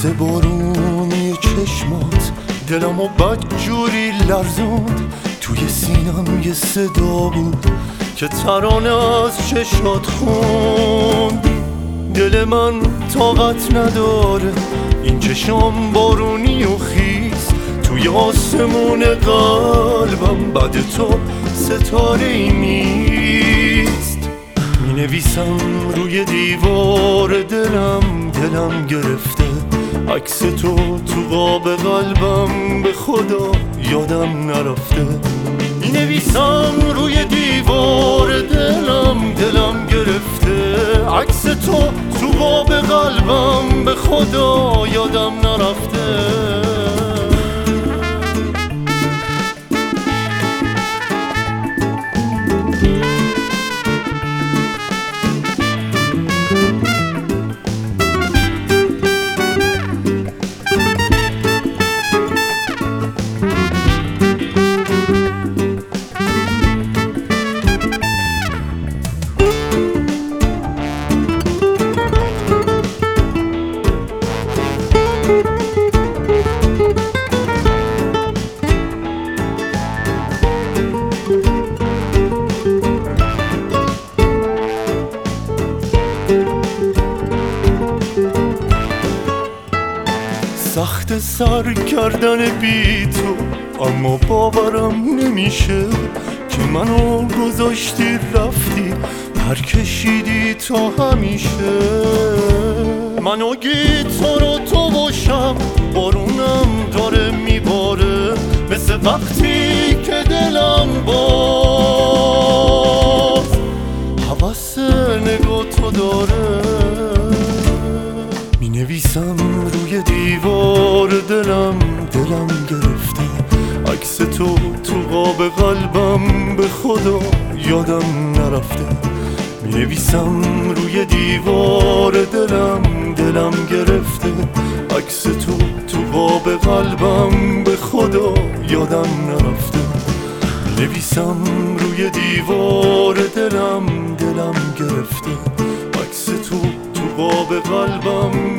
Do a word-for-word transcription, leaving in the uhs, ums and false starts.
عکس بارونی چشمات دلمو بدجوری لرزوند. توی سینم یه صدا بود که ترانه از چشات خوند. دل من طاقت نداره این چشم بارونی و خیز، توی آسمون قلبم بعد تو ستاره ای نیست. می نویسم روی دیوار دلم، دلم گرفته عکس تو تو قاب قلبم، به خدا یادم نرفته. می نویسم روی دیوار دلم، دلم گرفته عکس تو تو قاب قلبم، به خدا یادم نرفته. سخت سر کردن بی تو، اما باورم نمیشه که منو گذاشتی رفتی، پر کشیدی تا همیشه. منو گیتار و تو باشم، بارونم داره میباره، مثل وقتی که دلم باز حوث نگاه تو داره. می نویسم روی دیوار دلم، دلم گرفته عکس تو تو قاب قلبم، به خدا یادم نرفته. می نویسم روی دیوار دلم، دلم گرفته عکس تو تو قاب قلبم، به خدا یادم نرفته. می نویسم روی دیوار دلم، دلم گرفته عکس تو تو قاب قلبم،